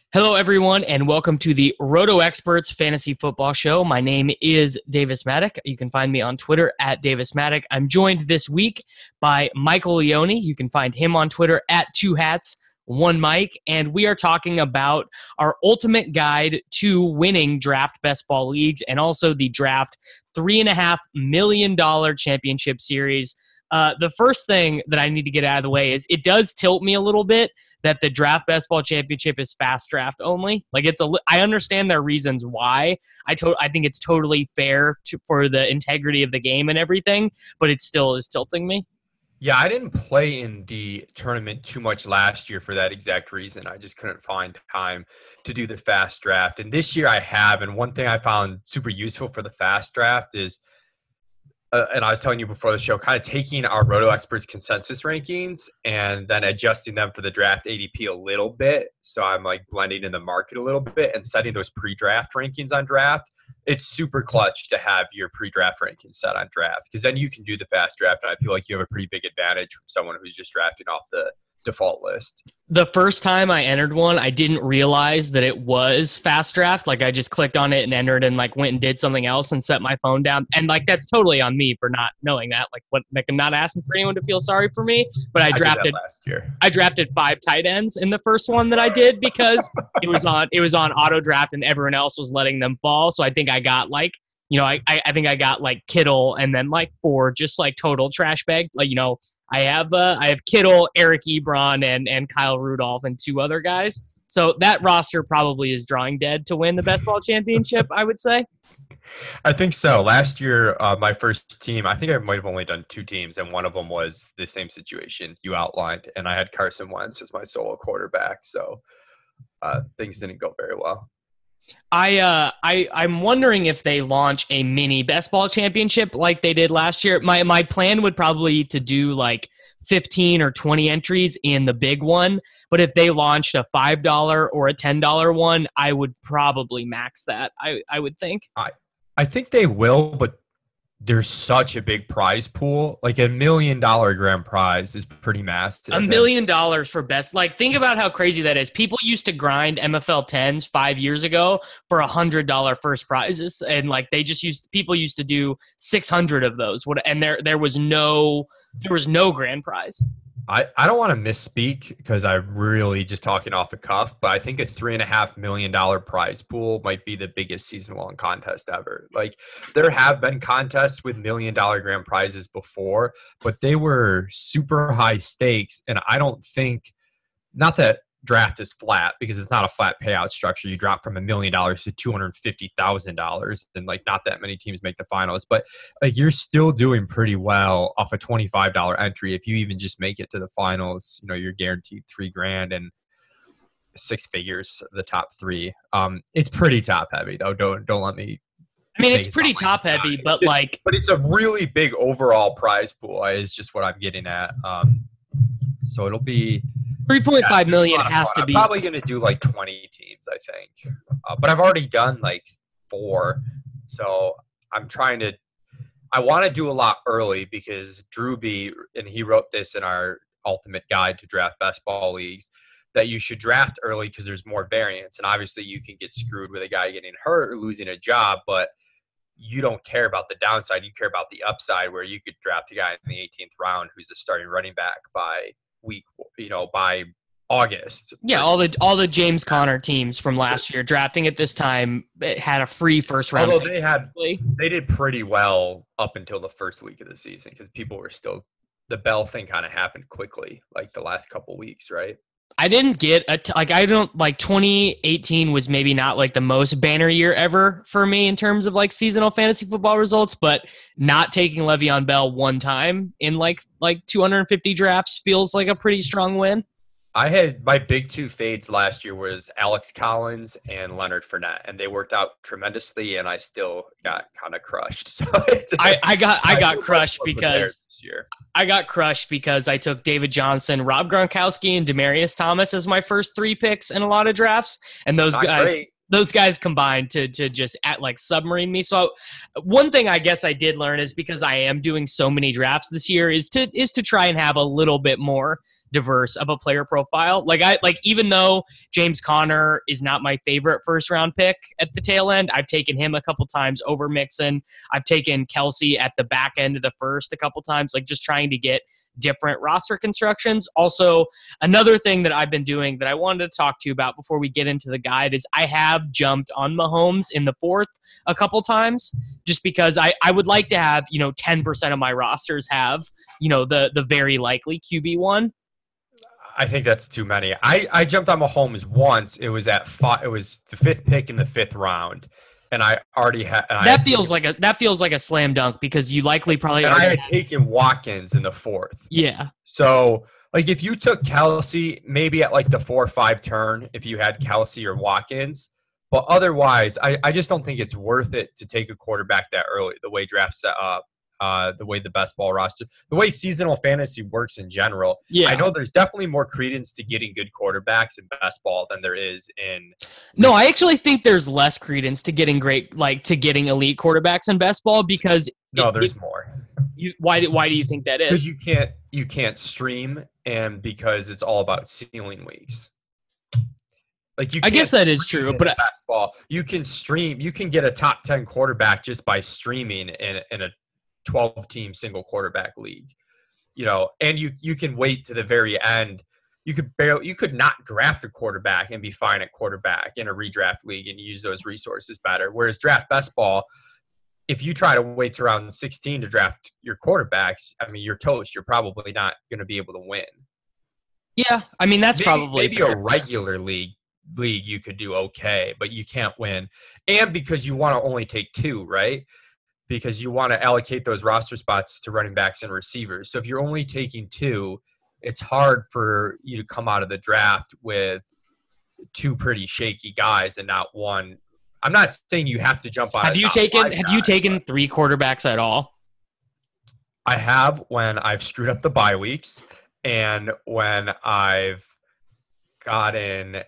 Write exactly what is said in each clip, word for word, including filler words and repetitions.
Hello, everyone, and welcome to the Roto Experts Fantasy Football Show. My name is Davis Maddock. You can find me on Twitter at Davis Maddock. I'm joined this week by Michael Leone. You can find him on Twitter at Two Hats, One Mike, and we are talking about our ultimate guide to winning draft best ball leagues and also the draft three and a half million dollar championship series. Uh, the first thing that I need to get out of the way is it does tilt me a little bit that the draft best ball championship is fast draft only. Like it's a, I understand their reasons why. I to, I think it's totally fair to, for the integrity of the game and everything, but it still is tilting me. Yeah, I didn't play in the tournament too much last year for that exact reason. I just couldn't find time to do the fast draft. And this year I have. And one thing I found super useful for the fast draft is Uh, and I was telling you before the show, kind of taking our Roto Experts consensus rankings and then adjusting them for the draft A D P a little bit. So I'm like blending in the market a little bit and setting those pre-draft rankings on draft. It's super clutch to have your pre-draft rankings set on draft because then you can do the fast draft. And I feel like you have a pretty big advantage from someone who's just drafting off the default list. The first time I entered one, I didn't realize that it was fast draft. Like I just clicked on it and entered and like went and did something else and set my phone down. And like that's totally on me for not knowing that. Like what like I'm not asking for anyone to feel sorry for me, but I drafted I last year. I drafted five tight ends in the first one that I did because it was on it was on auto draft and everyone else was letting them fall. So I think I got like You know, I, I think I got like Kittle and then like four just like total trash bag. Like, you know, I have uh, I have Kittle, Eric Ebron, and and Kyle Rudolph and two other guys. So that roster probably is drawing dead to win the best ball championship, I would say. I think so. Last year, uh, my first team, I think I might have only done two teams, and one of them was the same situation you outlined. And I had Carson Wentz as my solo quarterback. So uh, things didn't go very well. I uh I I'm wondering if they launch a mini best ball championship like they did last year. My my plan would probably to do like fifteen or twenty entries in the big one, but if they launched a five dollar or a ten dollar one, I would probably max that. I I would think. I I think they will, but there's such a big prize pool. Like a million dollar grand prize is pretty massive. A million dollars for best. Like, think about how crazy that is. People used to grind M F L tens five years ago for a hundred dollar first prizes, and like they just used people used to do six hundred of those. What and there there was no there was no grand prize. I, I don't want to misspeak because I'm really just talking off the cuff, but I think a three and a half million dollar prize pool might be the biggest season long contest ever. Like there have been contests with million dollar grand prizes before, but they were super high stakes. And I don't think, not that draft is flat because it's not a flat payout structure. You drop from a million dollars to two hundred fifty thousand dollars and like not that many teams make the finals, but like you're still doing pretty well off a twenty-five dollar entry. If you even just make it to the finals, you know, you're guaranteed three grand and six figures, the top three. Um, it's pretty top heavy though. Don't, don't let me, I mean, it's pretty top heavy, but just, like, but it's a really big overall prize pool is just what I'm getting at. Um, so it'll be, three point five yeah, million has to I'm be. I'm probably going to do like twenty teams, I think. Uh, but I've already done like four. So I'm trying to – I want to do a lot early because Drew B, and he wrote this in our ultimate guide to draft best ball leagues, that you should draft early because there's more variance. And obviously you can get screwed with a guy getting hurt or losing a job, but you don't care about the downside. You care about the upside where you could draft a guy in the eighteenth round who's a starting running back by – week, you know, by August. Yeah, all the all the James Conner teams from last year drafting at this time had a free first round. Although they had, they did pretty well up until the first week of the season because people were still, the Bell thing kind of happened quickly, like the last couple weeks, right? I didn't get a t- like I don't like twenty eighteen was maybe not like the most banner year ever for me in terms of like seasonal fantasy football results, but not taking Le'Veon Bell one time in like like two hundred fifty drafts feels like a pretty strong win. I had my big two fades last year was Alex Collins and Leonard Fournette, and they worked out tremendously, and I still got kind of crushed. So I, I got I got crushed because I got crushed because I took David Johnson, Rob Gronkowski, and Demaryius Thomas as my first three picks in a lot of drafts, and those Not guys. Great. Those guys combined to to just at like submarine me. So one thing I guess I did learn is because I am doing so many drafts this year is to is to try and have a little bit more diverse of a player profile. Like I like even though James Conner is not my favorite first round pick at the tail end, I've taken him a couple times over Mixon. I've taken Kelsey at the back end of the first a couple times, like just trying to get different roster constructions. Also, another thing that I've been doing that I wanted to talk to you about before we get into the guide is I have jumped on Mahomes in the fourth a couple times just because I, I would like to have, you know, ten percent of my rosters have, you know, the the very likely Q B one. I think that's too many. I, I jumped on Mahomes once. It was at five, it was the fifth pick in the fifth round. And I already had that feels like a that feels like a slam dunk because you likely probably and I had taken Watkins in the fourth. Yeah. So like if you took Kelsey maybe at like the four or five turn, if you had Kelsey or Watkins, but otherwise I, I just don't think it's worth it to take a quarterback that early. The way draft's set up, uh, the way the best ball roster, the way seasonal fantasy works in general. Yeah. I know there's definitely more credence to getting good quarterbacks in best ball than there is in. No, I actually think there's less credence to getting great, like to getting elite quarterbacks in best ball because no, it, there's it, more. You, why do why do you think that is? Because you can't you can't stream and because it's all about ceiling weeks. Like you, I guess that is true, but best ball you can stream. You can get a top ten quarterback just by streaming in in a twelve team single quarterback league, you know, and you you can wait to the very end. You could barely you could not draft a quarterback and be fine at quarterback in a redraft league and use those resources better. Whereas draft best ball, if you try to wait to around sixteen to draft your quarterbacks, I mean, you're toast. You're probably not going to be able to win. Yeah, I mean that's maybe, probably maybe a regular league league you could do okay, but you can't win, and because you want to only take two, right? Because you want to allocate those roster spots to running backs and receivers. So if you're only taking two, it's hard for you to come out of the draft with two pretty shaky guys and not one. I'm not saying you have to jump on. Have you taken Have you taken three quarterbacks at all? I have when I've screwed up the bye weeks and when I've gotten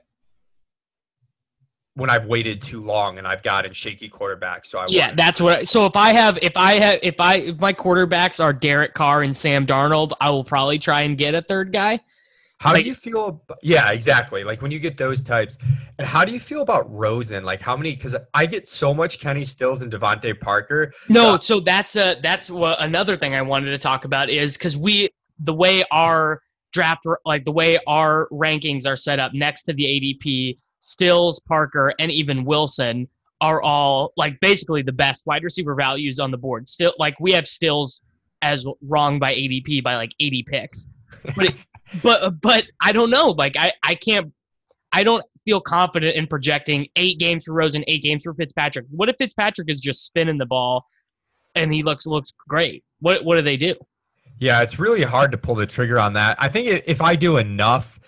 when I've waited too long and I've gotten shaky quarterbacks. So I yeah, that's what. I, so if I have, if I have, if I, if my quarterbacks are Derek Carr and Sam Darnold, I will probably try and get a third guy. How like, do you feel? About, yeah, exactly. Like when you get those types, and how do you feel about Rosen? Like how many? Because I get so much Kenny Stills and Devontae Parker. No, uh, so that's a that's what another thing I wanted to talk about is because we the way our draft, like the way our rankings are set up next to the A D P. Stills, Parker, and even Wilson are all like basically the best wide receiver values on the board. Still, like we have Stills as wrong by A D P by like eighty picks, but it, but but I don't know. Like I I can't I don't feel confident in projecting eight games for Rosen, eight games for Fitzpatrick. What if Fitzpatrick is just spinning the ball and he looks looks great? What what do they do? Yeah, it's really hard to pull the trigger on that. I think if I do enough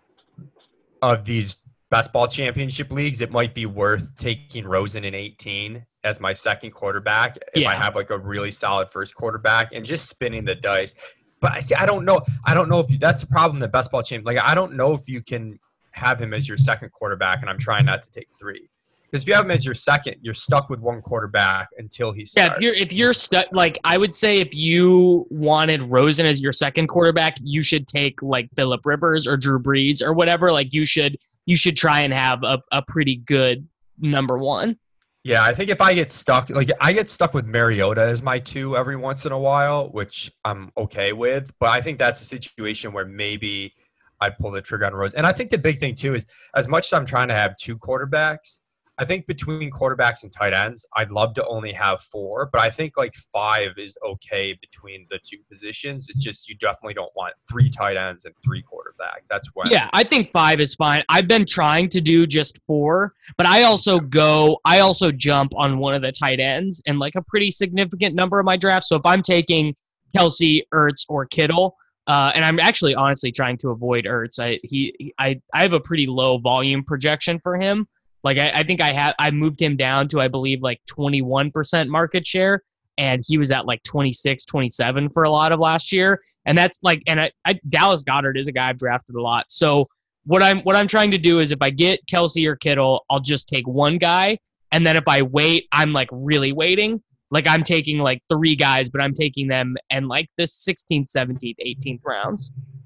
of these best ball championship leagues, it might be worth taking Rosen in eighteen as my second quarterback if yeah. I have like a really solid first quarterback and just spinning the dice. But I see, I don't know. I don't know if you, that's the problem. The best ball champ, like I don't know if you can have him as your second quarterback, and I'm trying not to take three. Because if you have him as your second, you're stuck with one quarterback until he starts. Yeah, if you're if you're stuck, like I would say, if you wanted Rosen as your second quarterback, you should take like Phillip Rivers or Drew Brees or whatever. Like you should. You should try and have a, a pretty good number one. Yeah, I think if I get stuck, like I get stuck with Mariota as my two every once in a while, which I'm okay with. But I think that's a situation where maybe I'd pull the trigger on Rose. And I think the big thing too is as much as I'm trying to have two quarterbacks, I think between quarterbacks and tight ends, I'd love to only have four, but I think like five is okay between the two positions. It's just you definitely don't want three tight ends and three quarterbacks. That's when. Yeah, I think five is fine. I've been trying to do just four, but I also go, I also jump on one of the tight ends in like a pretty significant number of my drafts. So if I'm taking Kelsey, Ertz, or Kittle, uh, and I'm actually honestly trying to avoid Ertz. I he I I have a pretty low volume projection for him. Like, I, I think I have, I moved him down to, I believe, like twenty-one percent market share, and he was at like twenty-six, twenty-seven for a lot of last year. And that's like, and I, I, Dallas Goedert is a guy I've drafted a lot. So what I'm, what I'm trying to do is if I get Kelsey or Kittle, I'll just take one guy. And then if I wait, I'm like really waiting. Like I'm taking like three guys, but I'm taking them in like the sixteenth, seventeenth, eighteenth rounds.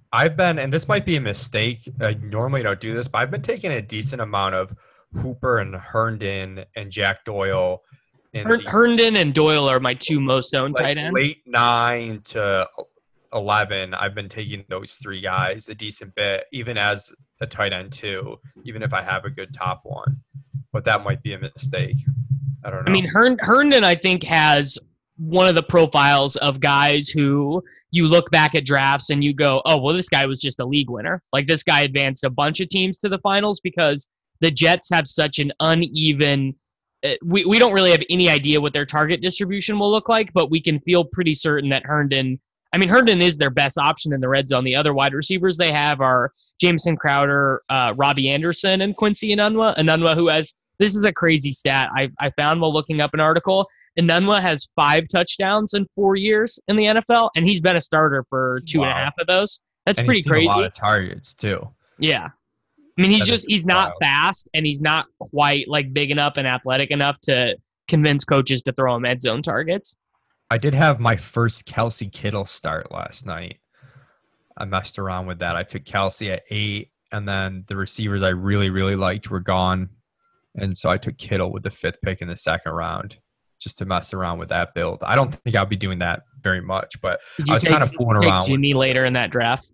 I've been, and this might be a mistake. I normally don't do this, but I've been taking a decent amount of Hooper and Herndon and Jack Doyle in Her- the Herndon and Doyle are my two most owned like tight ends. late nine to eleven. I've been taking those three guys a decent bit, even as a tight end too, even if I have a good top one. But that might be a mistake. I don't know. I mean, Hern- Herndon, I think, has one of the profiles of guys who you look back at drafts and you go, oh, well, this guy was just a league winner. Like, this guy advanced a bunch of teams to the finals because the Jets have such an uneven uh, we, we don't really have any idea what their target distribution will look like, but we can feel pretty certain that Herndon, I mean, Herndon is their best option in the red zone. The other wide receivers they have are Jameson Crowder, uh, Robbie Anderson, and Quincy Enunwa. Enunwa, who has, this is a crazy stat I, I found while looking up an article. Enunwa has five touchdowns in four years in the N F L, and he's been a starter for two wow. and a half of those. That's and pretty he's seen crazy. A lot of targets too. Yeah. I mean, he's That just, he's not wild. fast, and he's not quite like big enough and athletic enough to convince coaches to throw him end zone targets. I did have my first Kelsey Kittle start last night. I messed around with that. I took Kelsey at eight, and then the receivers I really, really liked were gone. And so I took Kittle with the fifth pick in the second round just to mess around with that build. I don't think I'll be doing that very much, but I was take, kind of fooling take around Jimmy with later in that draft?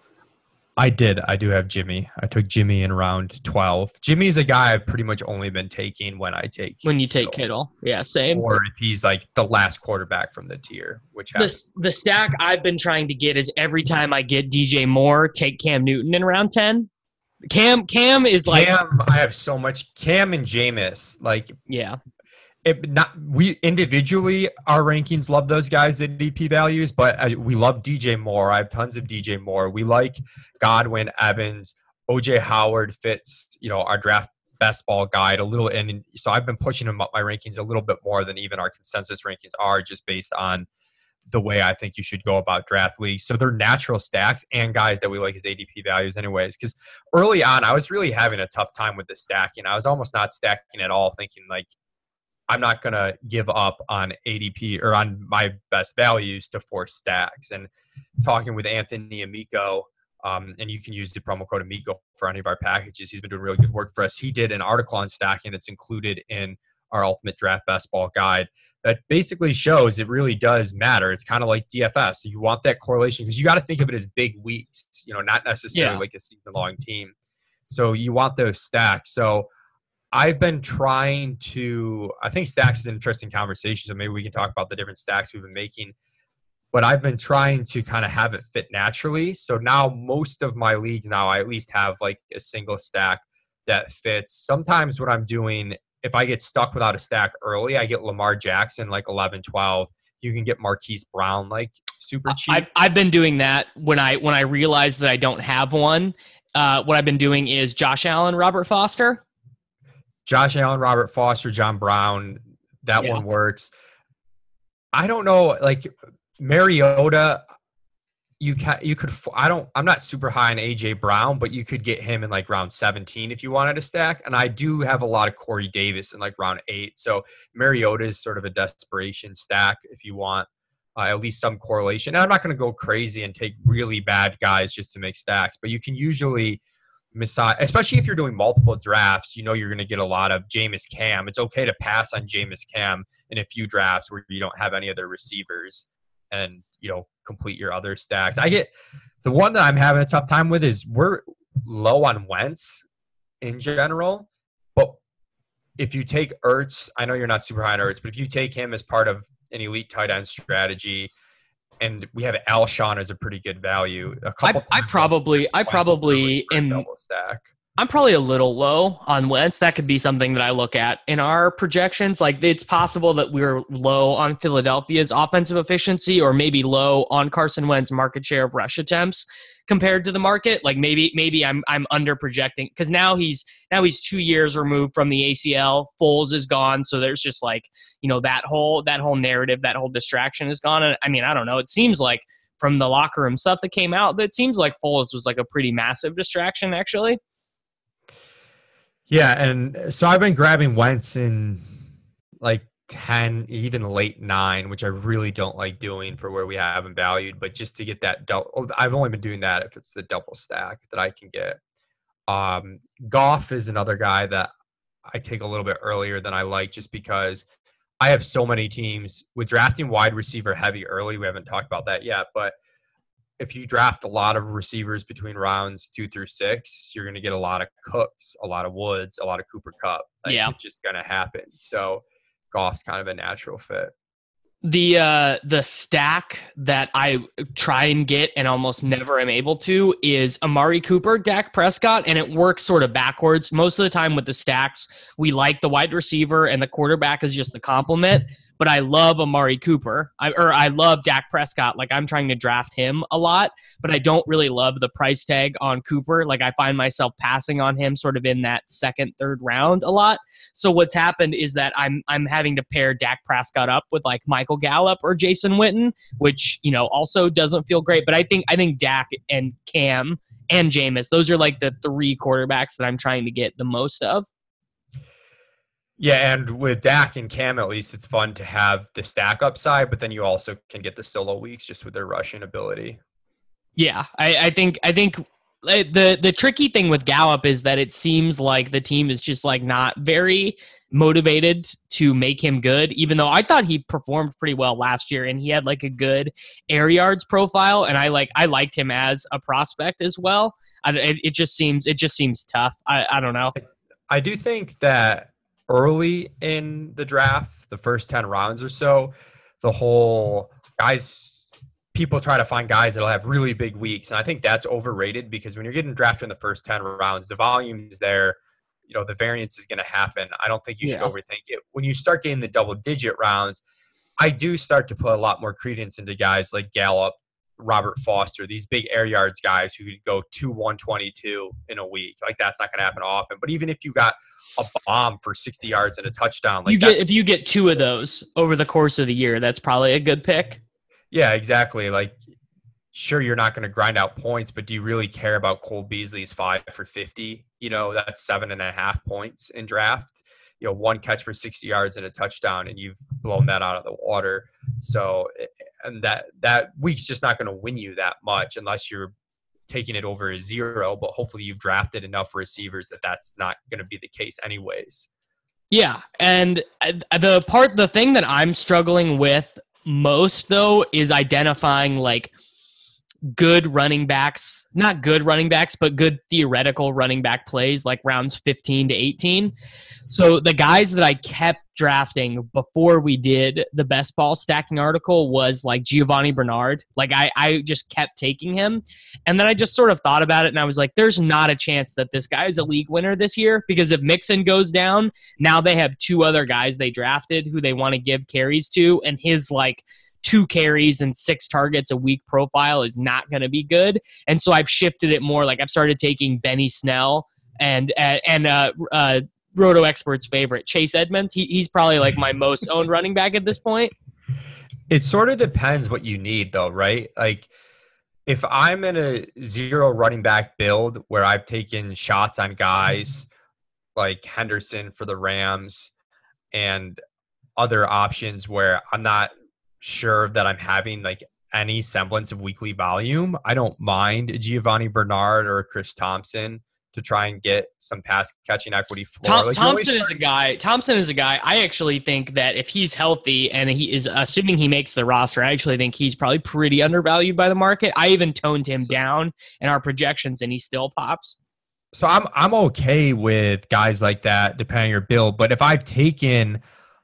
I did. I do have Jimmy. I took Jimmy in round twelve. Jimmy's a guy I've pretty much only been taking when I take When you take Kittle. Yeah, same. Or if he's like the last quarterback from the tier, which the, the stack I've been trying to get is every time I get D J Moore, take Cam Newton in round ten. Cam Cam is like Cam, I have so much Cam and Jameis. Like yeah. It not we individually our rankings love those guys at A D P values, but uh, we love D J Moore. I have tons of D J Moore. We like Godwin, Evans, O J Howard fits, you know, our draft best ball guide a little. And so I've been pushing him up my rankings a little bit more than even our consensus rankings are, just based on the way I think you should go about draft leagues. So they're natural stacks and guys that we like as A D P values anyways. Because early on, I was really having a tough time with the stacking. I was almost not stacking at all, thinking like, I'm not going to give up on A D P or on my best values to force stacks. And talking with Anthony Amico, um, and you can use the promo code Amico for any of our packages. He's been doing really good work for us. He did an article on stacking that's included in our Ultimate Draft Best Ball Guide that basically shows it really does matter. It's kind of like D F S. So you want that correlation because you got to think of it as big weeks, you know, not necessarily Yeah. like a season-long team. So you want those stacks. So I've been trying to, I think stacks is an interesting conversation, so maybe we can talk about the different stacks we've been making. But I've been trying to kind of have it fit naturally. So now most of my leagues now, I at least have like a single stack that fits. Sometimes what I'm doing, if I get stuck without a stack early, I get Lamar Jackson like eleven, twelve. You can get Marquise Brown like super cheap. I've, I've been doing that when I when I realize that I don't have one. Uh, what I've been doing is Josh Allen, Robert Foster. Josh Allen, Robert Foster, John Brown, that Yeah. one works. I don't know, like Mariota, you can you could I don't I'm not super high on A J Brown, but you could get him in like round seventeen if you wanted to stack. And I do have a lot of Corey Davis in like round eight. So Mariota is sort of a desperation stack if you want uh, at least some correlation. And I'm not going to go crazy and take really bad guys just to make stacks, but you can usually Messiah, especially if you're doing multiple drafts, you know you're going to get a lot of Jameis Cam. It's okay to pass on Jameis Cam in a few drafts where you don't have any other receivers and, you know, complete your other stacks. I get the one that I'm having a tough time with is we're low on Wentz in general, but if you take Ertz, I know you're not super high on Ertz, but if you take him as part of an elite tight end strategy, and we have Alshon as a pretty good value. A couple I, I probably, I probably am. Double stack. I'm probably a little low on Wentz. That could be something that I look at in our projections. Like it's possible that we're low on Philadelphia's offensive efficiency, or maybe low on Carson Wentz's market share of rush attempts compared to the market. Like maybe, maybe I'm I'm under projecting because now he's now he's two years removed from the A C L. Foles is gone, so there's just like you know that whole that whole narrative, that whole distraction is gone. And I mean, I don't know. It seems like from the locker room stuff that came out, that it seems like Foles was like a pretty massive distraction, actually. Yeah, and so I've been grabbing Wentz in like ten, even late nine, which I really don't like doing for where we have him valued, but just to get that double, I've only been doing that if it's the double stack that I can get. Um, Goff is another guy that I take a little bit earlier than I like, just because I have so many teams with drafting wide receiver heavy early. We haven't talked about that yet, but if you draft a lot of receivers between rounds two through six, you're going to get a lot of Cooks, a lot of Woods, a lot of Cooper Kupp. Like, Yeah. it's just going to happen. So Goff's kind of a natural fit. The uh, the stack that I try and get and almost never am able to is Amari Cooper, Dak Prescott, and it works sort of backwards. Most of the time with the stacks, we like the wide receiver and the quarterback is just the complement. But I love Amari Cooper, I, or I love Dak Prescott. Like, I'm trying to draft him a lot, but I don't really love the price tag on Cooper. Like, I find myself passing on him sort of in that second, third round a lot. So what's happened is that I'm I'm having to pair Dak Prescott up with like Michael Gallup or Jason Witten, which, you know, also doesn't feel great. But I think I think Dak and Cam and Jameis, those are like the three quarterbacks that I'm trying to get the most of. Yeah, and with Dak and Cam, at least it's fun to have the stack upside, but then you also can get the solo weeks just with their rushing ability. Yeah, I, I think I think the the tricky thing with Gallup is that it seems like the team is just like not very motivated to make him good, even though I thought he performed pretty well last year and he had like a good air yards profile, and I like I liked him as a prospect as well. I, it, it just seems it just seems tough. I, I don't know. I do think that early in the draft, the first ten rounds or so, the whole guys, people try to find guys that'll have really big weeks. And I think that's overrated, because when you're getting drafted in the first ten rounds, the volume is there, you know, the variance is going to happen. I don't think you should Yeah. overthink it. When you start getting the double digit rounds, I do start to put a lot more credence into guys like Gallup, Robert Foster, these big air yards guys who could go two one twenty-two in a week. Like, that's not going to happen often. But even if you got a bomb for sixty yards and a touchdown, like, You get if you get two of those over the course of the year, that's probably a good pick. Yeah, exactly. Like, sure, you're not going to grind out points, but do you really care about Cole Beasley's five for fifty? You know, that's seven and a half points in draft. You know, one catch for sixty yards and a touchdown, and you've blown that out of the water. So, and that that week's just not going to win you that much unless you're taking it over a zero. But hopefully, you've drafted enough receivers that that's not going to be the case, anyways. Yeah, and the part, the thing that I'm struggling with most though is identifying like good running backs, not good running backs, but good theoretical running back plays like rounds fifteen to eighteen. So the guys that I kept drafting before we did the best ball stacking article was like Giovanni Bernard. Like I, I just kept taking him. And then I just sort of thought about it and I was like, there's not a chance that this guy is a league winner this year, because if Mixon goes down, now they have two other guys they drafted who they want to give carries to, and his like two carries and six targets a week profile is not going to be good. And so I've shifted it more. Like I've started taking Benny Snell and, uh, and, uh, uh, Roto Expert's favorite, Chase Edmonds. He, he's probably like my most owned running back at this point. It sort of depends what you need though, right? Like if I'm in a zero running back build where I've taken shots on guys like Henderson for the Rams and other options where I'm not sure that I'm having like any semblance of weekly volume, I don't mind a Giovanni Bernard or a Chris Thompson to try and get some pass catching equity floor. Tom, like Thompson is a guy. Thompson is a guy. I actually think that if he's healthy and he is, assuming he makes the roster, I actually think he's probably pretty undervalued by the market. I even toned him down in our projections, and he still pops. So I'm I'm okay with guys like that, depending on your build. But if I've taken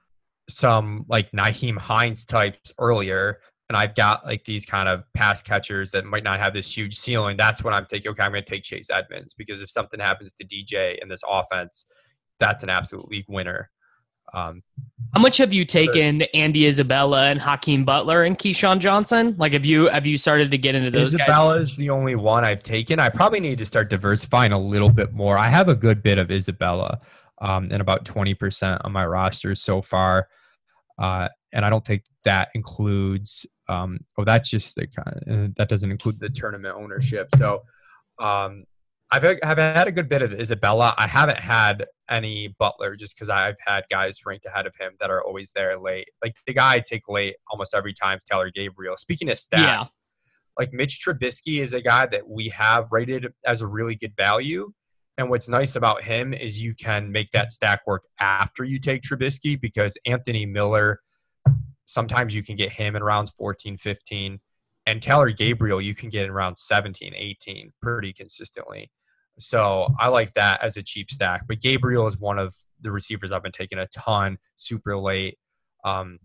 some like Nyheim Hines types earlier, and I've got like these kind of pass catchers that might not have this huge ceiling, that's when I'm thinking, okay, I'm going to take Chase Edmonds, because if something happens to D J in this offense, that's an absolute league winner. Um, How much have you taken sure. Andy Isabella and Hakeem Butler and Keyshawn Johnson? Like, have you have you started to get into those Isabella's guys? Isabella's the only one I've taken. I probably need to start diversifying a little bit more. I have a good bit of Isabella, um, and about twenty percent on my roster so far. Uh, and I don't think that includes, um, oh, that's just the kind of, that doesn't include the tournament ownership. So, um, I've had, have had a good bit of Isabella. I haven't had any Butler just because I've had guys ranked ahead of him that are always there late. Like the guy I take late almost every time is Taylor Gabriel. Speaking of stats, Yeah. like Mitch Trubisky is a guy that we have rated as a really good value. And what's nice about him is you can make that stack work after you take Trubisky because Anthony Miller, sometimes you can get him in rounds fourteen, fifteen. And Taylor Gabriel, you can get in round seventeen, eighteen pretty consistently. So I like that as a cheap stack. But Gabriel is one of the receivers I've been taking a ton, super late. Um,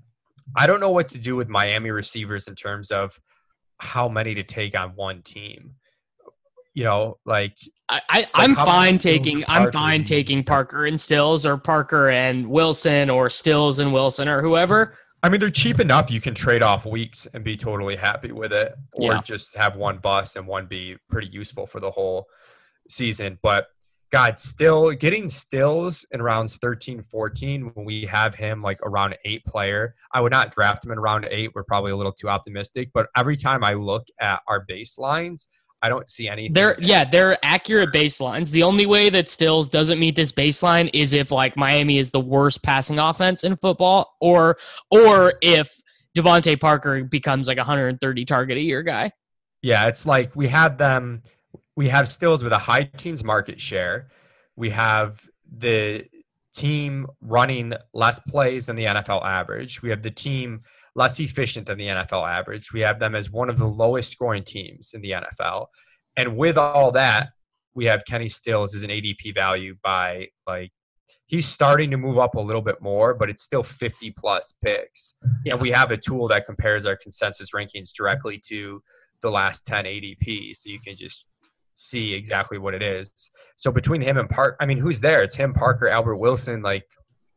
I don't know what to do with Miami receivers in terms of how many to take on one team. You know, like I, I I'm fine taking I'm fine taking Parker and Stills or Parker and Wilson or Stills and Wilson or whoever. I mean, they're cheap enough. You can trade off weeks and be totally happy with it, or Yeah. just have one bust and one be pretty useful for the whole season. But God, still getting Stills in rounds thirteen, fourteen, when we have him like around eight player, I would not draft him in round eight. We're probably a little too optimistic. But every time I look at our baselines, I don't see anything. They're yeah, they're accurate baselines. The only way that Stills doesn't meet this baseline is if like Miami is the worst passing offense in football, or or if Devontae Parker becomes like a one hundred thirty target a year guy. Yeah, it's like we have them. We have Stills with a high teens market share. We have the team running less plays than the N F L average. We have the team less efficient than the N F L average. We have them as one of the lowest scoring teams in the N F L. And with all that, we have Kenny Stills as an A D P value by like, he's starting to move up a little bit more, but it's still fifty plus picks. Yeah. And we have a tool that compares our consensus rankings directly to the last ten A D P. So you can just see exactly what it is. So between him and Park, I mean, who's there? It's him, Parker, Albert Wilson, like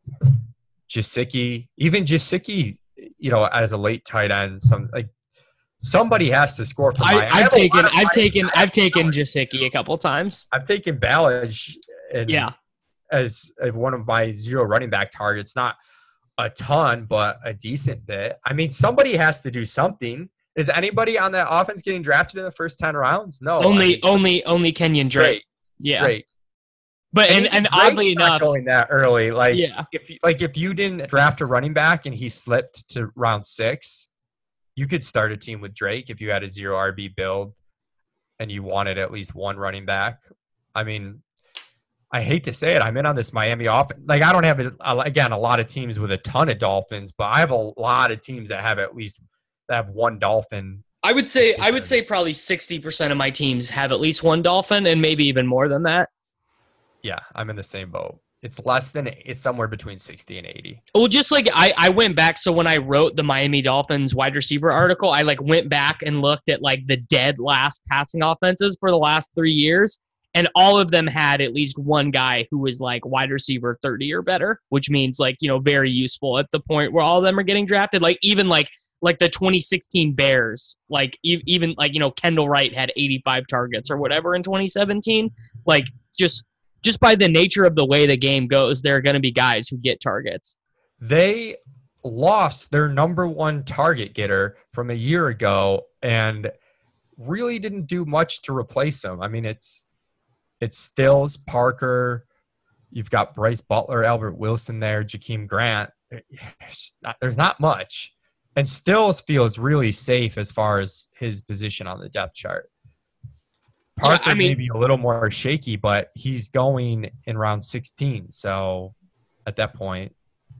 Gesicki, even Gesicki, you know, as a late tight end, some like somebody has to score for I, Miami. I've taken, I've Miami. taken, I've taken Gesicki a couple times. I've taken Ballage and Yeah. as one of my zero running back targets. Not a ton, but a decent bit. I mean, somebody has to do something. Is anybody on that offense getting drafted in the first ten rounds? No. Only, I mean, only, only Kenyon Drake. Drake. Yeah. Drake. But and, and Drake's oddly not enough, going that early. Like Yeah. if you, like if you didn't draft a running back and he slipped to round six, you could start a team with Drake if you had a zero R B build and you wanted at least one running back. I mean, I hate to say it, I'm in on this Miami offense. Like I don't have a, again a lot of teams with a ton of Dolphins, but I have a lot of teams that have at least that have one Dolphin. I would say, I would say probably sixty percent of my teams have at least one Dolphin, and maybe even more than that. Yeah, I'm in the same boat. It's less than it's somewhere between sixty and eighty. Well, just like I, I went back. So when I wrote the Miami Dolphins wide receiver article, I like went back and looked at like the dead last passing offenses for the last three years. And all of them had at least one guy who was like wide receiver thirty or better, which means like, you know, very useful at the point where all of them are getting drafted. Like even like, like the twenty sixteen Bears, like e- even like, you know, Kendall Wright had eighty-five targets or whatever in twenty seventeen. Like just, just by the nature of the way the game goes, there are going to be guys who get targets. They lost their number one target getter from a year ago and really didn't do much to replace him. I mean, it's it's Stills, Parker. You've got Bryce Butler, Albert Wilson there, Jakeem Grant. There's not, there's not much. And Stills feels really safe as far as his position on the depth chart. Parker yeah, I mean, may be a little more shaky, but he's going in round sixteen. So at that point,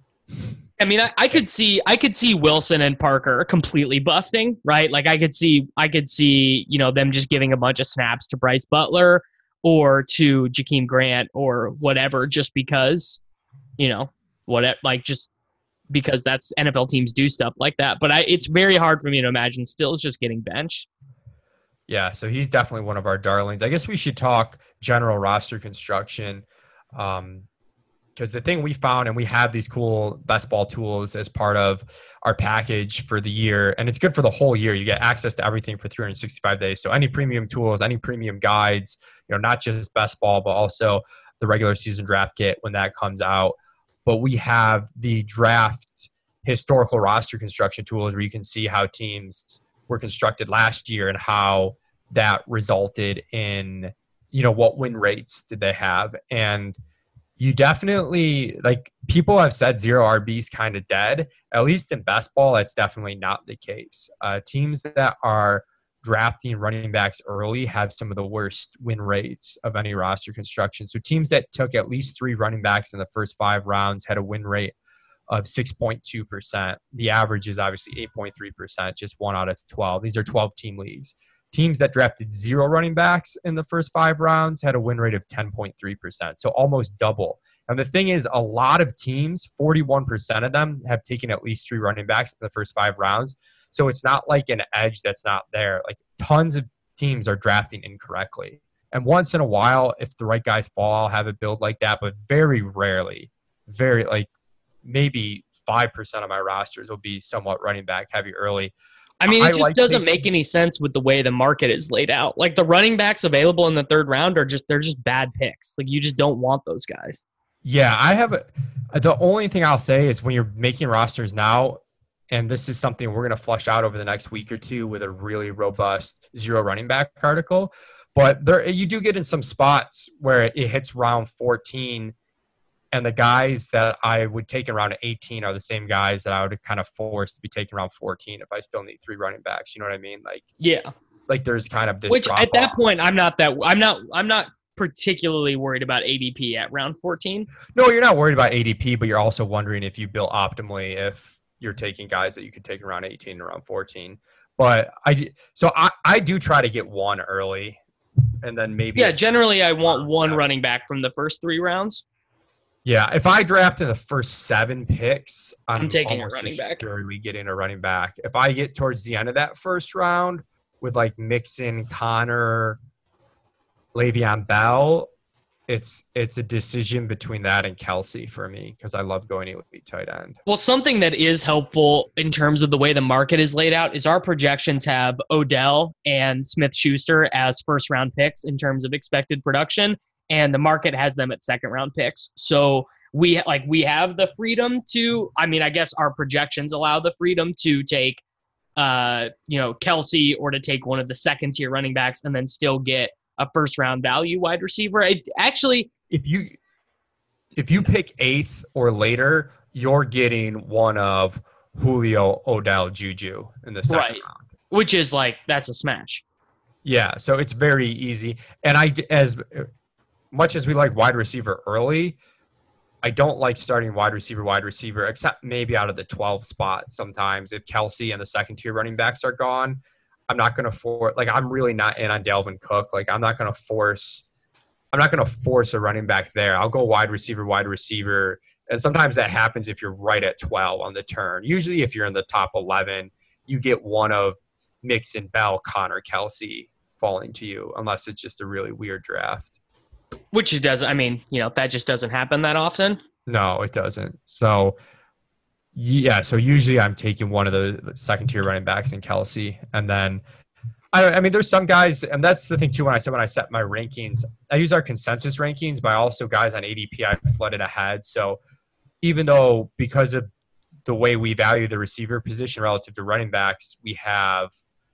I mean, I, I could see, I could see Wilson and Parker completely busting, right? Like I could see, I could see, you know, them just giving a bunch of snaps to Bryce Butler or to Jakeem Grant or whatever, just because, you know, whatever, like just because that's N F L teams do stuff like that. But I, it's very hard for me to imagine Stills just getting benched. Yeah, so he's definitely one of our darlings. I guess we should talk general roster construction. Um, because the thing we found, and we have these cool best ball tools as part of our package for the year, and it's good for the whole year. You get access to everything for three hundred sixty-five days. So any premium tools, any premium guides, you know, not just best ball, but also the regular season draft kit when that comes out. But we have the draft historical roster construction tools where you can see how teams were constructed last year and how that resulted in, you know, what win rates did they have? And you definitely, like, people have said zero R B is kind of dead. At least in best ball, that's definitely not the case. Uh, teams that are drafting running backs early have some of the worst win rates of any roster construction. So teams that took at least three running backs in the first five rounds had a win rate of six point two percent. The average is obviously eight point three percent, just one out of twelve. These are twelve-team leagues. Teams that drafted zero running backs in the first five rounds had a win rate of ten point three percent, so almost double. And the thing is, a lot of teams, forty-one percent of them, have taken at least three running backs in the first five rounds. So it's not like an edge that's not there. Like, tons of teams are drafting incorrectly. And once in a while, if the right guys fall, I'll have a build like that, but very rarely, very, like, maybe five percent of my rosters will be somewhat running back heavy early. I mean, it I just like doesn't taking, make any sense with the way the market is laid out. Like, the running backs available in the third round are just, they're just bad picks. Like, you just don't want those guys. Yeah, I have a, the only thing I'll say is when you're making rosters now, and this is something we're going to flush out over the next week or two with a really robust zero running back article, but there, you do get in some spots where it hits round fourteen, and the guys that I would take in round eighteen are the same guys that I would kind of force to be taken around fourteen if I still need three running backs. You know what I mean? Like, yeah, like there's kind of this. Which drop at that off. point, I'm not that. I'm not. I'm not particularly worried about A D P at round fourteen. No, you're not worried about A D P, but you're also wondering if you built optimally if you're taking guys that you could take around eighteen and around fourteen. But I so I I do try to get one early, and then maybe yeah. Generally, I want one seven. running back from the first three rounds. Yeah, if I draft in the first seven picks, I'm, I'm taking a almost running back. Surely getting a running back. If I get towards the end of that first round with like Mixon, Connor, Le'Veon Bell, it's it's a decision between that and Kelsey for me because I love going elite tight end. Well, something that is helpful in terms of the way the market is laid out is our projections have Odell and Smith-Schuster as first-round picks in terms of expected production, and the market has them at second-round picks. So we like we have the freedom to. I mean, I guess our projections allow the freedom to take, uh, you know, Kelsey or to take one of the second-tier running backs and then still get a first-round value wide receiver. It actually, if you if you pick eighth or later, you're getting one of Julio, Odell, Juju in the second right, round, which is like that's a smash. Yeah, so it's very easy. And I, as much as we like wide receiver early, I don't like starting wide receiver, wide receiver, except maybe out of the twelve spot. Sometimes if Kelsey and the second-tier running backs are gone, I'm not going to force, like, I'm really not in on Dalvin Cook. Like, I'm not going to force, I'm not going to force a running back there. I'll go wide receiver, wide receiver. And sometimes that happens if you're right at twelve on the turn. Usually if you're in the top eleven, you get one of Mixon, Bell, Connor, Kelsey falling to you, unless it's just a really weird draft. Which it does. I mean, you know, that just doesn't happen that often. No, it doesn't. So, yeah, so usually I'm taking one of the second-tier running backs in Kelsey. And then, I, I mean, there's some guys, and that's the thing, too, when I said when I set my rankings, I use our consensus rankings, but also guys on A D P I flooded ahead. So even though because of the way we value the receiver position relative to running backs, we have,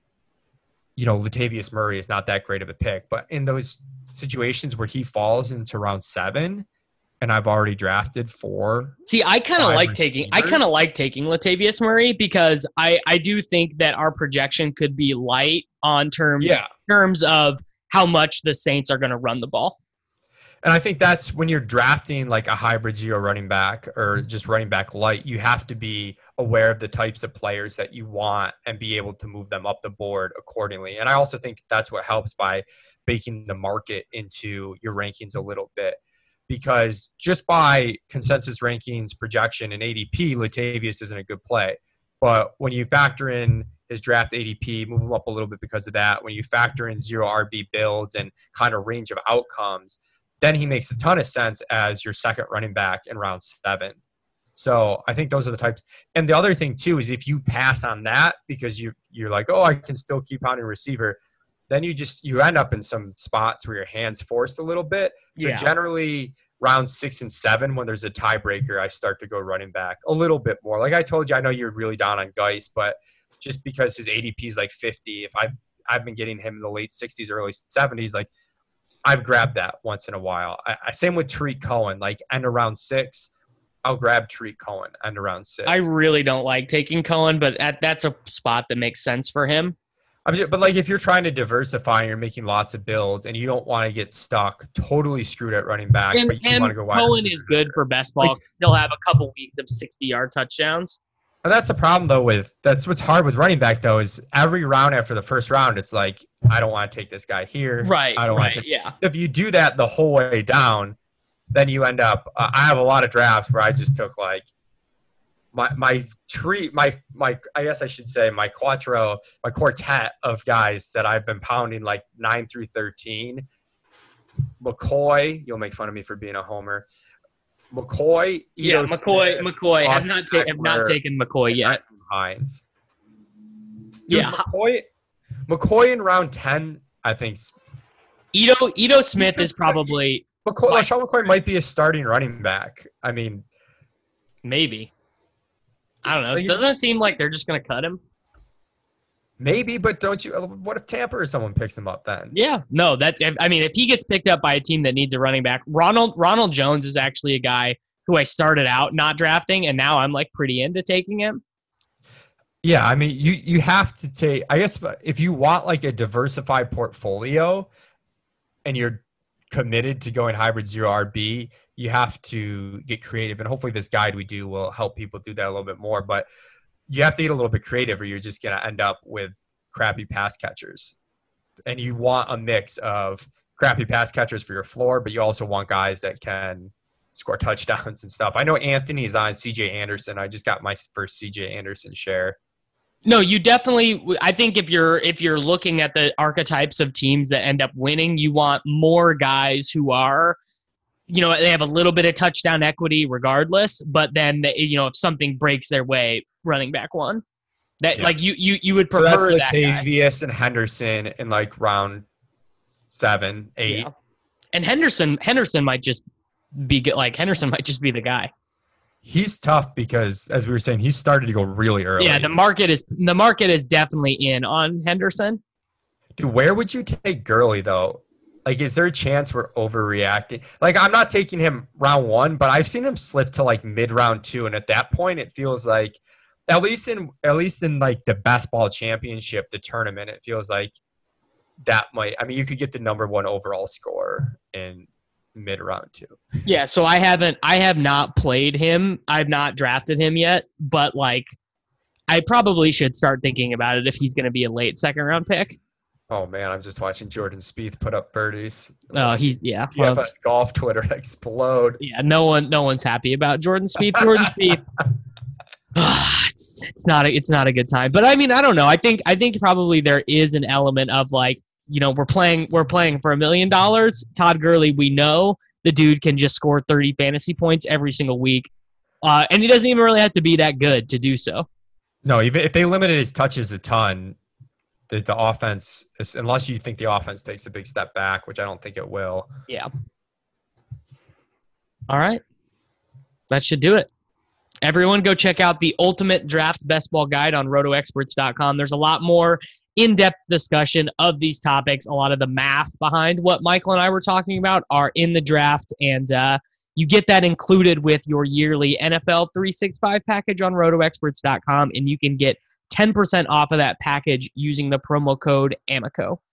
you know, Latavius Murray is not that great of a pick. But in those situations where he falls into round seven, and I've already drafted four. See, I kind of like taking I kind of like taking Latavius Murray because I, I do think that our projection could be light on terms yeah. terms of how much the Saints are going to run the ball. And I think that's when you're drafting like a hybrid zero running back or just running back light, you have to be aware of the types of players that you want and be able to move them up the board accordingly. And I also think that's what helps by baking the market into your rankings a little bit. Because just by consensus rankings, projection, and A D P, Latavius isn't a good play. But when you factor in his draft A D P, move him up a little bit because of that. When you factor in zero R B builds and kind of range of outcomes, then he makes a ton of sense as your second running back in round seven. So I think those are the types. And the other thing, too, is if you pass on that because you, you're like, oh, I can still keep pounding receiver, then you just you end up in some spots where your hand's forced a little bit. So yeah. generally round six and seven, when there's a tiebreaker, I start to go running back a little bit more. Like I told you, I know you're really down on Geis, but just because his A D P is like fifty, if I've I've been getting him in the late sixties, early seventies, like I've grabbed that once in a while. I, I same with Tariq Cohen, like end around six. I'll grab Tariq Cohen end around six. I really don't like taking Cohen, but at, that's a spot that makes sense for him. I'm just, but like if you're trying to diversify and you're making lots of builds and you don't want to get stuck totally screwed at running back, and, but you and want to go wide Cohen receiver. is good for best ball. Like, He'll have a couple weeks of sixty-yard touchdowns. And that's the problem, though, with that's what's hard with running back, though, is every round after the first round, it's like, I don't want to take this guy here. Right, I don't right, want to take, yeah. If you do that the whole way down, then you end up, uh, I have a lot of drafts where I just took like my, my tree, my, my, I guess I should say my quattro, my quartet of guys that I've been pounding like nine through thirteen. McCoy, you'll make fun of me for being a homer. McCoy, yeah, Ito McCoy, Smith, McCoy. Have Austin not, ta- have not Eckler, taken McCoy yet. Hines. Dude, Yeah, McCoy, McCoy in round ten, I think. Ito Ito Smith is probably McCoy, Like- LaShawn McCoy might be a starting running back. I mean, maybe. I don't know. Like, Doesn't it seem like they're just going to cut him? maybe, but don't you? What if Tampa or someone picks him up then? Yeah, no. That's. I mean, if he gets picked up by a team that needs a running back, Ronald Ronald Jones is actually a guy who I started out not drafting, and now I'm like pretty into taking him. Yeah, I mean, you you have to take. I guess if you want like a diversified portfolio, and you're committed to going hybrid zero R B, you have to get creative. And hopefully, this guide we do will help people do that a little bit more. But you have to get a little bit creative, or you're just going to end up with crappy pass catchers. And you want a mix of crappy pass catchers for your floor, but you also want guys that can score touchdowns and stuff. I know Anthony's on C J Anderson. I just got my first C J Anderson share. No, you definitely. I think if you're if you're looking at the archetypes of teams that end up winning, you want more guys who are, you know, they have a little bit of touchdown equity regardless. But then, they, you know, if something breaks their way, running back one, that Yeah. like you you you would So prefer that's that guy. Latavius and Henderson in like round seven, eight. Yeah. And Henderson Henderson might just be good. Like Henderson might just be the guy. He's tough because, as we were saying, he started to go really early. Yeah, the market is the market is definitely in on Henderson. Dude, where would you take Gurley though? Like, is there a chance we're overreacting? Like, I'm not taking him round one, but I've seen him slip to like mid round two, and at that point, it feels like, at least in at least in like the best ball championship, the tournament, it feels like that might. I mean, you could get the number one overall score in mid round two. Yeah, so I haven't I have not played him. I've not drafted him yet, but like I probably should start thinking about it if he's going to be a late second round pick. Oh man, I'm just watching Jordan Spieth put up birdies. Oh, he's yeah. D F S Well, golf Twitter explode. yeah, no one no one's happy about Jordan Spieth. Jordan Spieth. it's it's not a, it's not a good time. But I mean, I don't know. I think I think probably there is an element of like, you know, we're playing we're playing for a million dollars. Todd Gurley, we know the dude can just score thirty fantasy points every single week. Uh, and he doesn't even really have to be that good to do so. No, even if they limited his touches a ton, the, the offense, unless you think the offense takes a big step back, which I don't think it will. Yeah. All right. That should do it. Everyone go check out the Ultimate Draft Best Ball Guide on roto experts dot com. There's a lot more in-depth discussion of these topics. A lot of the math behind what Michael and I were talking about are in the draft, and uh, you get that included with your yearly N F L three sixty-five package on roto experts dot com, and you can get ten percent off of that package using the promo code AMICO.